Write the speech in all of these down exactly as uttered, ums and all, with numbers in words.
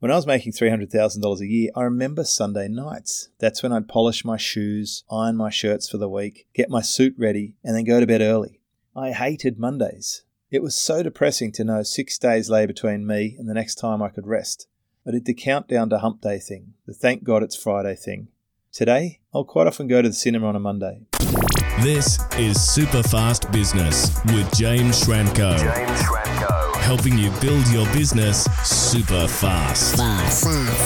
When I was making three hundred thousand dollars a year, I remember Sunday nights. That's when I'd polish my shoes, iron my shirts for the week, get my suit ready, and then go to bed early. I hated Mondays. It was so depressing to know six days lay between me and the next time I could rest. I did the countdown to hump day thing, the thank God it's Friday thing. Today, I'll quite often go to the cinema on a Monday. This is Superfast Business with James Schramko. James Schramko. Helping you build your business super fast. Fast, fast,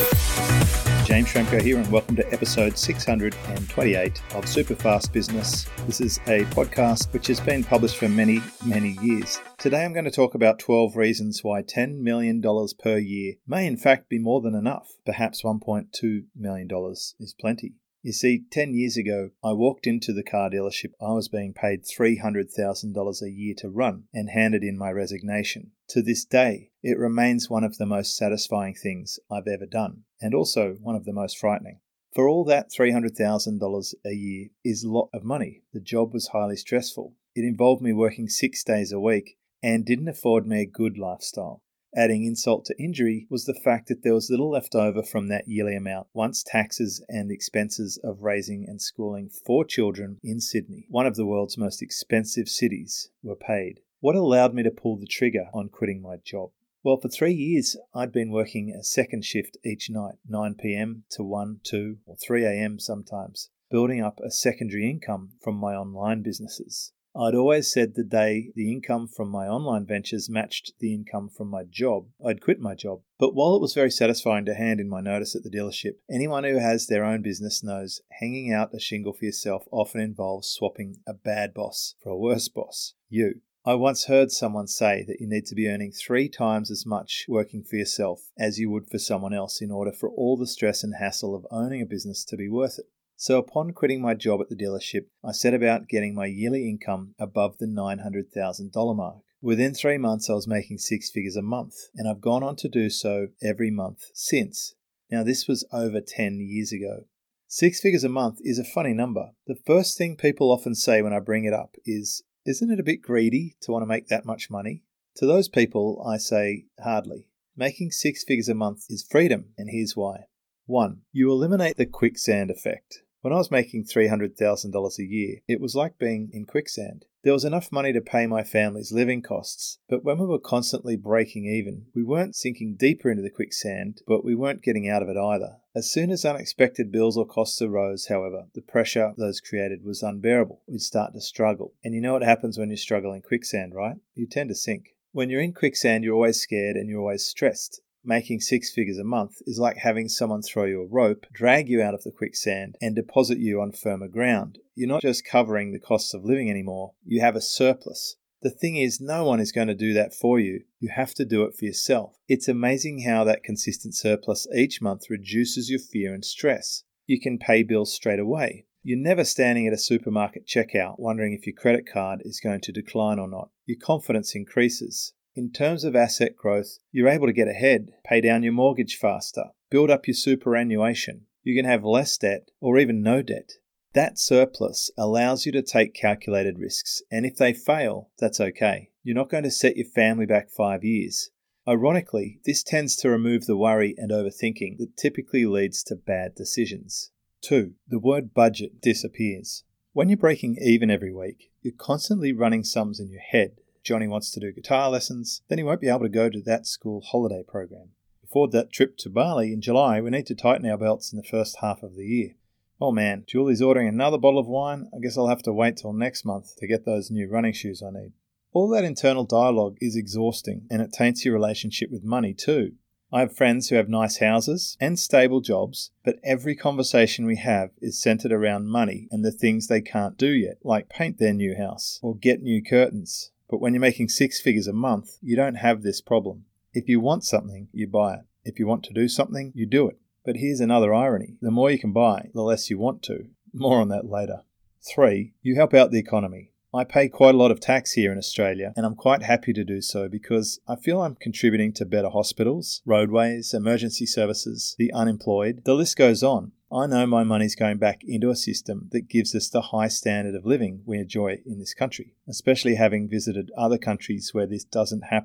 fast. James Schramko here, and welcome to episode six hundred twenty-eight of Superfast Business. This is a podcast which has been published for many, many years. Today I'm going to talk about twelve reasons why ten million dollars per year may in fact be more than enough. Perhaps one point two million dollars is plenty. You see, ten years ago, I walked into the car dealership I was being paid three hundred thousand dollars a year to run and handed in my resignation. To this day, it remains one of the most satisfying things I've ever done, and also one of the most frightening. For all that, three hundred thousand dollars a year is a lot of money. The job was highly stressful. It involved me working six days a week and didn't afford me a good lifestyle. Adding insult to injury was the fact that there was little left over from that yearly amount once taxes and expenses of raising and schooling four children in Sydney, one of the world's most expensive cities, were paid. What allowed me to pull the trigger on quitting my job? Well, for three years, I'd been working a second shift each night, nine p.m. to one, two, or three a.m. sometimes, building up a secondary income from my online businesses. I'd always said the day the income from my online ventures matched the income from my job, I'd quit my job. But while it was very satisfying to hand in my notice at the dealership, anyone who has their own business knows hanging out a shingle for yourself often involves swapping a bad boss for a worse boss, you. I once heard someone say that you need to be earning three times as much working for yourself as you would for someone else in order for all the stress and hassle of owning a business to be worth it. So upon quitting my job at the dealership, I set about getting my yearly income above the nine hundred thousand dollars mark. Within three months, I was making six figures a month, and I've gone on to do so every month since. Now, this was over ten years ago. Six figures a month is a funny number. The first thing people often say when I bring it up is, isn't it a bit greedy to want to make that much money? To those people, I say, hardly. Making six figures a month is freedom, and here's why. One, you eliminate the quicksand effect. When I was making three hundred thousand dollars a year, it was like being in quicksand. There was enough money to pay my family's living costs, but when we were constantly breaking even, we weren't sinking deeper into the quicksand, but we weren't getting out of it either. As soon as unexpected bills or costs arose, however, the pressure those created was unbearable. We'd start to struggle. And you know what happens when you struggle in quicksand, right? You tend to sink. When you're in quicksand, you're always scared and you're always stressed. Making six figures a month is like having someone throw you a rope, drag you out of the quicksand, and deposit you on firmer ground. You're not just covering the costs of living anymore, you have a surplus. The thing is, no one is going to do that for you. You have to do it for yourself. It's amazing how that consistent surplus each month reduces your fear and stress. You can pay bills straight away. You're never standing at a supermarket checkout wondering if your credit card is going to decline or not. Your confidence increases. In terms of asset growth, you're able to get ahead, pay down your mortgage faster, build up your superannuation. You can have less debt or even no debt. That surplus allows you to take calculated risks, and if they fail, that's okay. You're not going to set your family back five years. Ironically, this tends to remove the worry and overthinking that typically leads to bad decisions. Two, the word budget disappears. When you're breaking even every week, you're constantly running sums in your head. Johnny wants to do guitar lessons, then he won't be able to go to that school holiday program. Before that trip to Bali in July, we need to tighten our belts in the first half of the year. Oh man, Julie's ordering another bottle of wine. I guess I'll have to wait till next month to get those new running shoes I need. All that internal dialogue is exhausting, and it taints your relationship with money too. I have friends who have nice houses and stable jobs, but every conversation we have is centered around money and the things they can't do yet, like paint their new house or get new curtains. But when you're making six figures a month, you don't have this problem. If you want something, you buy it. If you want to do something, you do it. But here's another irony. The more you can buy, the less you want to. More on that later. Three, you help out the economy. I pay quite a lot of tax here in Australia, and I'm quite happy to do so because I feel I'm contributing to better hospitals, roadways, emergency services, the unemployed. The list goes on. I know my money's going back into a system that gives us the high standard of living we enjoy in this country, especially having visited other countries where this doesn't happen.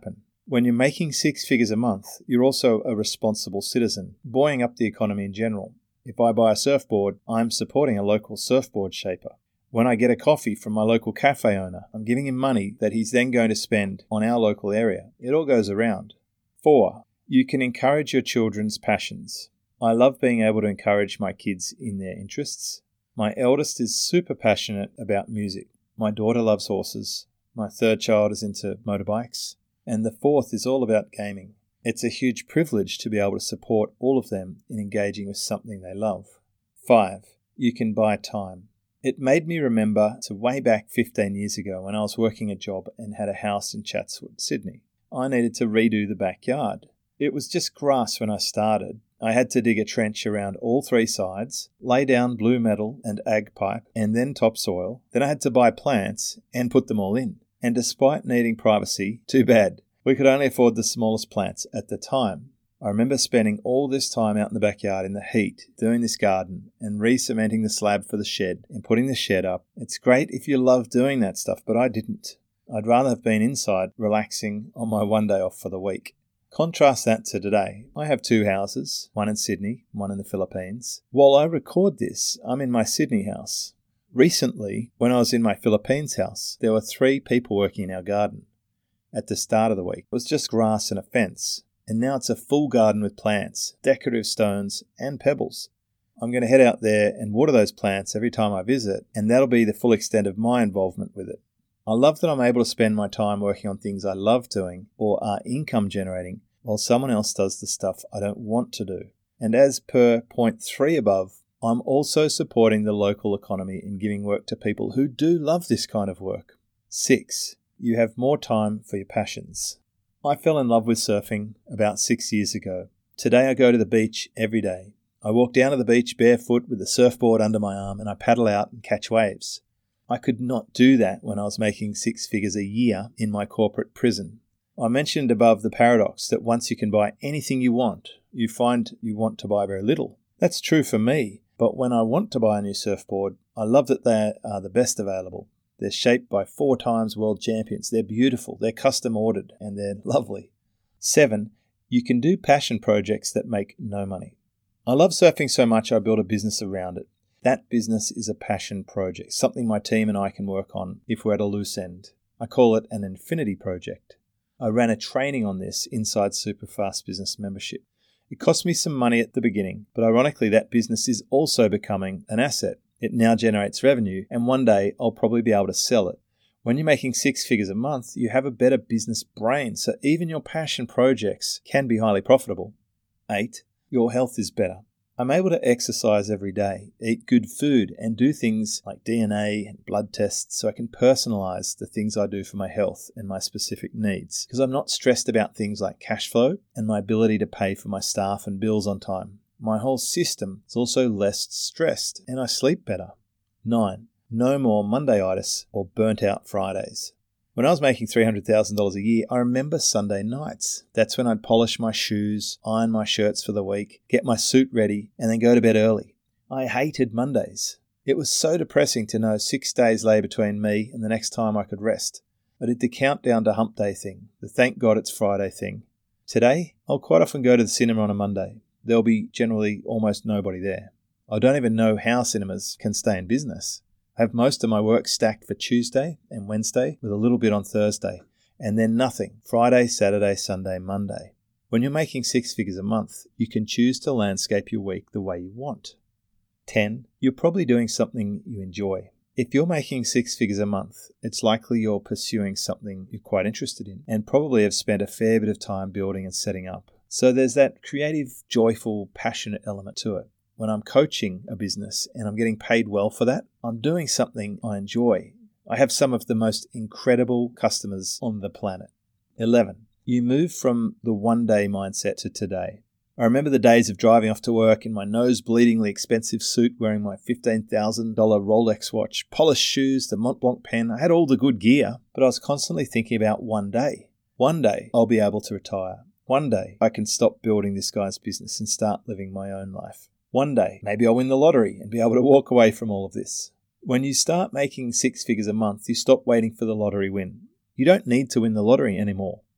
When you're making six figures a month, you're also a responsible citizen, buoying up the economy in general. If I buy a surfboard, I'm supporting a local surfboard shaper. When I get a coffee from my local cafe owner, I'm giving him money that he's then going to spend on our local area. It all goes around. Four, you can encourage your children's passions. I love being able to encourage my kids in their interests. My eldest is super passionate about music. My daughter loves horses. My third child is into motorbikes. And the fourth is all about gaming. It's a huge privilege to be able to support all of them in engaging with something they love. Five, you can buy time. It made me remember to way back fifteen years ago when I was working a job and had a house in Chatswood, Sydney. I needed to redo the backyard. It was just grass when I started. I had to dig a trench around all three sides, lay down blue metal and ag pipe, and then topsoil. Then I had to buy plants and put them all in. And despite needing privacy, too bad. We could only afford the smallest plants at the time. I remember spending all this time out in the backyard in the heat, doing this garden, and re-cementing the slab for the shed, and putting the shed up. It's great if you love doing that stuff, but I didn't. I'd rather have been inside, relaxing on my one day off for the week. Contrast that to today. I have two houses, one in Sydney, one in the Philippines. While I record this, I'm in my Sydney house. Recently, when I was in my Philippines house, there were three people working in our garden. At the start of the week, it was just grass and a fence, and now it's a full garden with plants, decorative stones, and pebbles. I'm going to head out there and water those plants every time I visit, and that'll be the full extent of my involvement with it. I love that I'm able to spend my time working on things I love doing or are income generating, while someone else does the stuff I don't want to do. And as per point three above, I'm also supporting the local economy in giving work to people who do love this kind of work. Six, you have more time for your passions. I fell in love with surfing about six years ago. Today I go to the beach every day. I walk down to the beach barefoot with a surfboard under my arm and I paddle out and catch waves. I could not do that when I was making six figures a year in my corporate prison. I mentioned above the paradox that once you can buy anything you want, you find you want to buy very little. That's true for me, but when I want to buy a new surfboard, I love that they are the best available. They're shaped by four times world champions. They're beautiful, they're custom ordered, and they're lovely. Seven, you can do passion projects that make no money. I love surfing so much I built a business around it. That business is a passion project, something my team and I can work on if we're at a loose end. I call it an infinity project. I ran a training on this inside Superfast Business membership. It cost me some money at the beginning, but ironically that business is also becoming an asset. It now generates revenue, and one day I'll probably be able to sell it. When you're making six figures a month, you have a better business brain, so even your passion projects can be highly profitable. Eight, your health is better. I'm able to exercise every day, eat good food, and do things like D N A and blood tests so I can personalize the things I do for my health and my specific needs, because I'm not stressed about things like cash flow and my ability to pay for my staff and bills on time. My whole system is also less stressed and I sleep better. Nine, no more Monday-itis or burnt out Fridays. When I was making three hundred thousand dollars a year, I remember Sunday nights. That's when I'd polish my shoes, iron my shirts for the week, get my suit ready, and then go to bed early. I hated Mondays. It was so depressing to know six days lay between me and the next time I could rest. I did the countdown to hump day thing, the thank God it's Friday thing. Today, I'll quite often go to the cinema on a Monday. There'll be generally almost nobody there. I don't even know how cinemas can stay in business. I have most of my work stacked for Tuesday and Wednesday with a little bit on Thursday, and then nothing Friday, Saturday, Sunday, Monday. When you're making six figures a month, you can choose to landscape your week the way you want. ten. You're probably doing something you enjoy. If you're making six figures a month, it's likely you're pursuing something you're quite interested in and probably have spent a fair bit of time building and setting up. So there's that creative, joyful, passionate element to it. When I'm coaching a business and I'm getting paid well for that, I'm doing something I enjoy. I have some of the most incredible customers on the planet. eleven. You move from the one-day mindset to today. I remember the days of driving off to work in my nose-bleedingly expensive suit, wearing my fifteen thousand dollars Rolex watch, polished shoes, the Mont Blanc pen. I had all the good gear, but I was constantly thinking about one day. One day I'll be able to retire. One day I can stop building this guy's business and start living my own life. One day, maybe I'll win the lottery and be able to walk away from all of this. When you start making six figures a month, you stop waiting for the lottery win. You don't need to win the lottery anymore.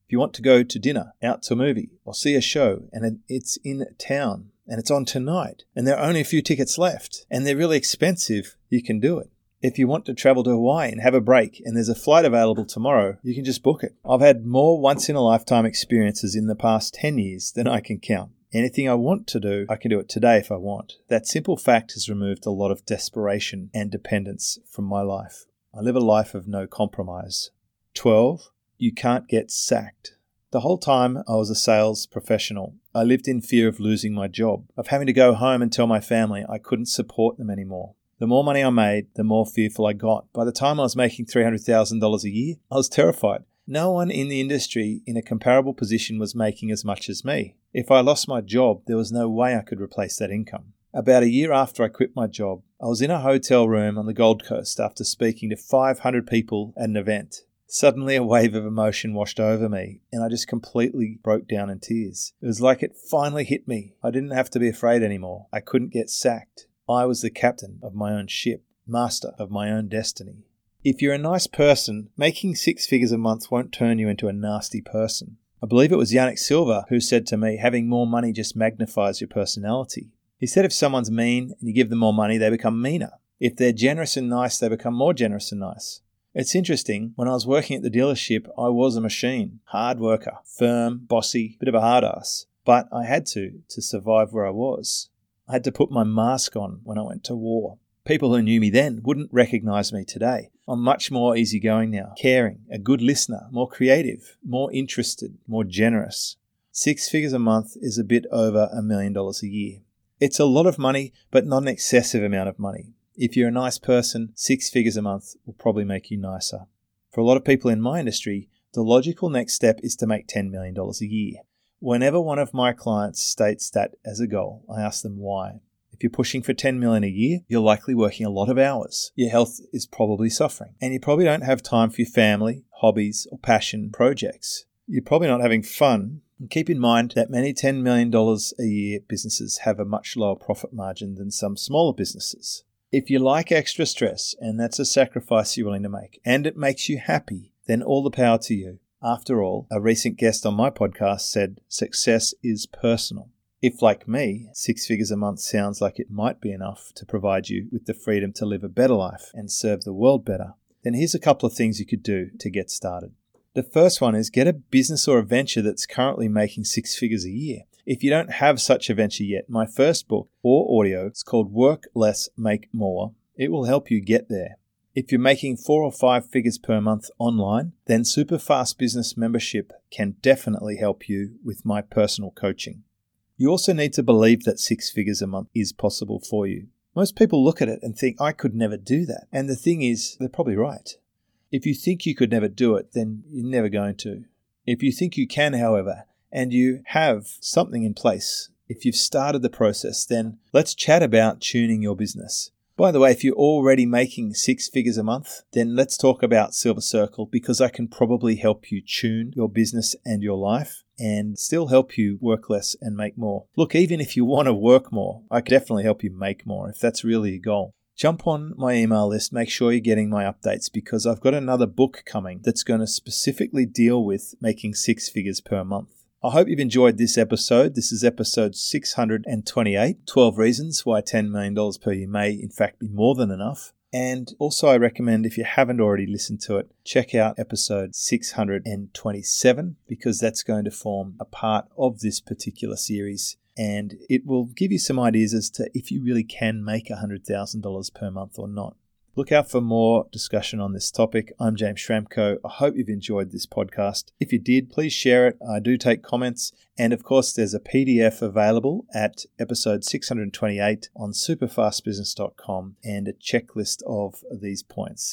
If you want to go to dinner, out to a movie, or see a show, and it's in town, and it's on tonight, and there are only a few tickets left, and they're really expensive, you can do it. If you want to travel to Hawaii and have a break, and there's a flight available tomorrow, you can just book it. I've had more once-in-a-lifetime experiences in the past ten years than I can count. Anything I want to do, I can do it today if I want. That simple fact has removed a lot of desperation and dependence from my life. I live a life of no compromise. twelve. You can't get sacked. The whole time I was a sales professional, I lived in fear of losing my job, of having to go home and tell my family I couldn't support them anymore. The more money I made, the more fearful I got. By the time I was making three hundred thousand dollars a year, I was terrified. No one in the industry in a comparable position was making as much as me. If I lost my job, there was no way I could replace that income. About a year after I quit my job, I was in a hotel room on the Gold Coast after speaking to five hundred people at an event. Suddenly a wave of emotion washed over me, and I just completely broke down in tears. It was like it finally hit me. I didn't have to be afraid anymore. I couldn't get sacked. I was the captain of my own ship, master of my own destiny. If you're a nice person, making six figures a month won't turn you into a nasty person. I believe it was Yannick Silva who said to me, having more money just magnifies your personality. He said if someone's mean and you give them more money, they become meaner. If they're generous and nice, they become more generous and nice. It's interesting, when I was working at the dealership, I was a machine, hard worker, firm, bossy, bit of a hard ass. But I had to, to survive where I was. I had to put my mask on when I went to war. People who knew me then wouldn't recognize me today. I'm much more easygoing now, caring, a good listener, more creative, more interested, more generous. Six figures a month is a bit over a million dollars a year. It's a lot of money, but not an excessive amount of money. If you're a nice person, six figures a month will probably make you nicer. For a lot of people in my industry, the logical next step is to make ten million dollars a year. Whenever one of my clients states that as a goal, I ask them why. If you're pushing for ten million dollars a year, you're likely working a lot of hours. Your health is probably suffering, and you probably don't have time for your family, hobbies, or passion projects. You're probably not having fun. And keep in mind that many ten million dollars a year businesses have a much lower profit margin than some smaller businesses. If you like extra stress, and that's a sacrifice you're willing to make, and it makes you happy, then all the power to you. After all, a recent guest on my podcast said, success is personal. If, like me, six figures a month sounds like it might be enough to provide you with the freedom to live a better life and serve the world better, then here's a couple of things you could do to get started. The first one is get a business or a venture that's currently making six figures a year. If you don't have such a venture yet, my first book or audio, it's called Work Less, Make More. It will help you get there. If you're making four or five figures per month online, then Superfast Business membership can definitely help you with my personal coaching. You also need to believe that six figures a month is possible for you. Most people look at it and think, I could never do that. And the thing is, they're probably right. If you think you could never do it, then you're never going to. If you think you can, however, and you have something in place, if you've started the process, then let's chat about tuning your business. By the way, if you're already making six figures a month, then let's talk about Silver Circle, because I can probably help you tune your business and your life and still help you work less and make more. Look, even if you want to work more, I can definitely help you make more if that's really your goal. Jump on my email list, make sure you're getting my updates, because I've got another book coming that's going to specifically deal with making six figures per month. I hope you've enjoyed this episode. This is episode six hundred twenty-eight, twelve Reasons Why ten million dollars per year may in fact be more than enough. And also I recommend, if you haven't already listened to it, check out episode six hundred twenty-seven, because that's going to form a part of this particular series. And it will give you some ideas as to if you really can make one hundred thousand dollars per month or not. Look out for more discussion on this topic. I'm James Schramko. I hope you've enjoyed this podcast. If you did, please share it. I do take comments. And of course, there's a P D F available at episode six hundred twenty-eight on superfast business dot com and a checklist of these points.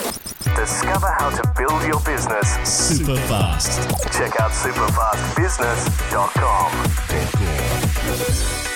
Discover how to build your business super fast. Check out superfast business dot com.